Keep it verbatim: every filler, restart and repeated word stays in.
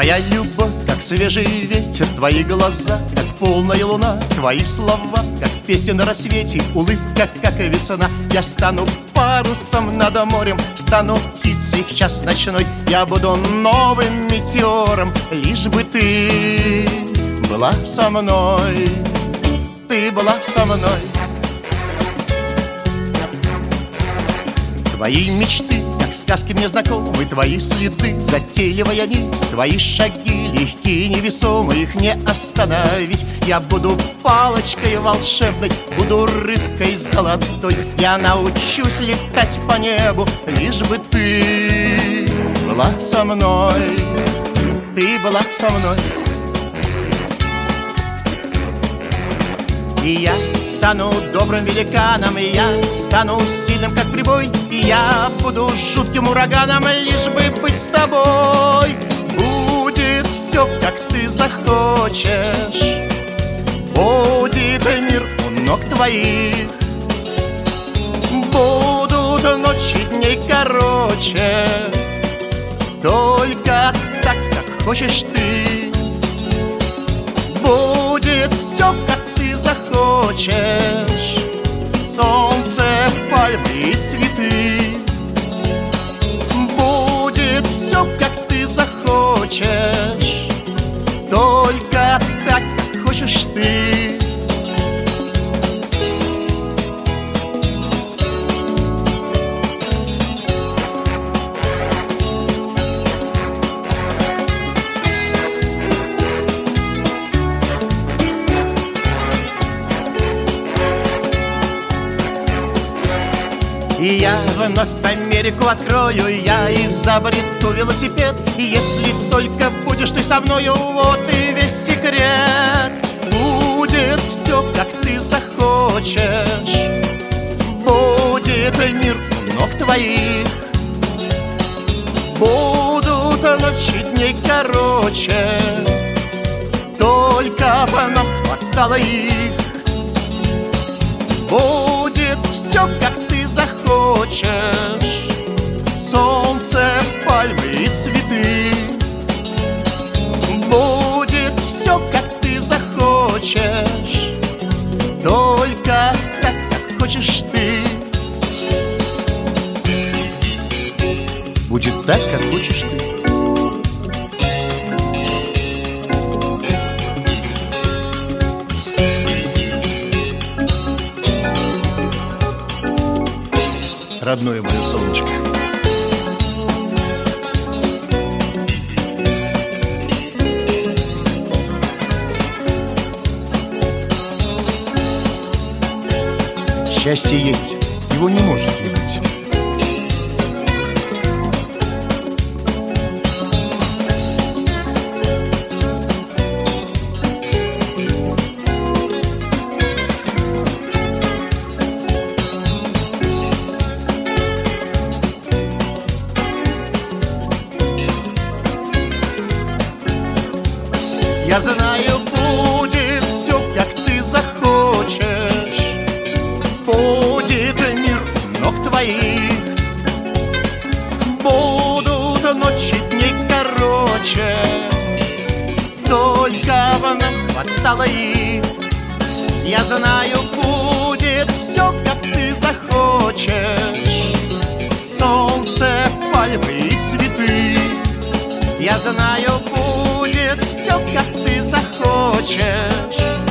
Твоя любовь, как свежий ветер, твои глаза, как полная луна, твои слова, как песня на рассвете, улыбка, как и весна. Я стану парусом над морем, стану птицей в час ночной. Я буду новым метеором, лишь бы ты была со мной. Ты была со мной. Твои мечты, как сказки мне знакомы, твои следы, затейливая нить, твои шаги легкие, невесомые, их не остановить. Я буду палочкой волшебной, буду рыбкой золотой. Я научусь летать по небу, лишь бы ты была со мной. Ты была со мной. И я стану добрым великаном, и я стану сильным, как прибой, и я буду жутким ураганом, лишь бы быть с тобой. Будет все, как ты захочешь, будет мир у ног твоих, будут ночи дней короче, только так, как хочешь ты. Будет все, как ты захочешь, солнце, пальмы и цветы. Будет все, как ты захочешь, только так, как хочешь ты. И я вновь Америку открою, я изобрету велосипед. И если только будешь ты со мною, вот и весь секрет. Будет все, как ты захочешь, будет мир у ног твоих, будут ночи дней короче, только бы нам хватало их. Будет все, как ты захочешь, солнце, пальмы и цветы. Будет все, как ты захочешь, только так, как хочешь ты. Будет так, как хочешь ты. Родное мое солнышко. Счастье есть, его не может не быть. Я знаю, будет все, как ты захочешь, будет мир у ног твоих, будут ночи дней короче, только бы нам хватало их. Я знаю, будет все, как ты захочешь, солнце, пальмы и цветы. Я знаю, будет все, как ты захочешь,